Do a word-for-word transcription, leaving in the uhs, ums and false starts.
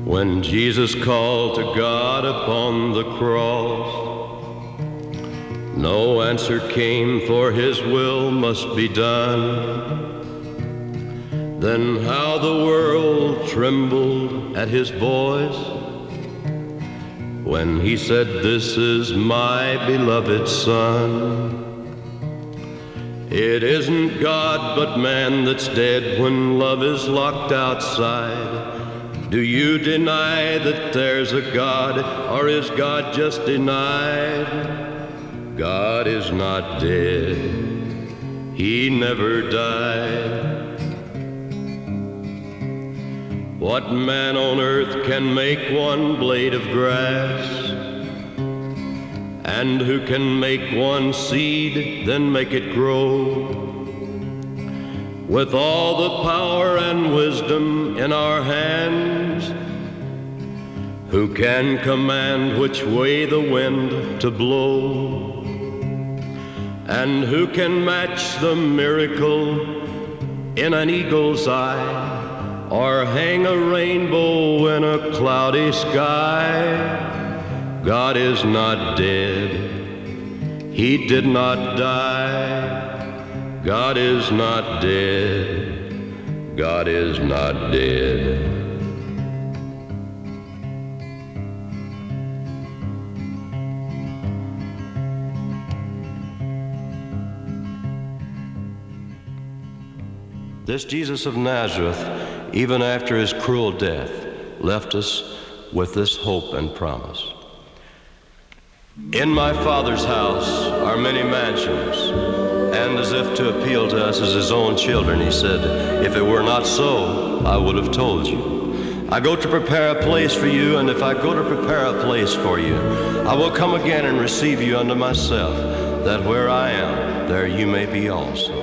When Jesus called to God upon the cross, no answer came, for his will must be done. Then how the world trembled at his voice when he said, "This is my beloved Son." It isn't God but man that's dead when love is locked outside. Do you deny that there's a God, or is God just denied? God is not dead. He never died. What man on earth can make one blade of grass? And who can make one seed, then make it grow? With all the power and wisdom in our hands, who can command which way the wind to blow? And who can match the miracle in an eagle's eye, or hang a rainbow in a cloudy sky? God is not dead. He did not die. God is not dead. God is not dead. This Jesus of Nazareth, even after his cruel death, left us with this hope and promise. In my Father's house are many mansions, and as if to appeal to us as his own children, he said, if it were not so, I would have told you. I go to prepare a place for you, and if I go to prepare a place for you, I will come again and receive you unto myself, that where I am, there you may be also.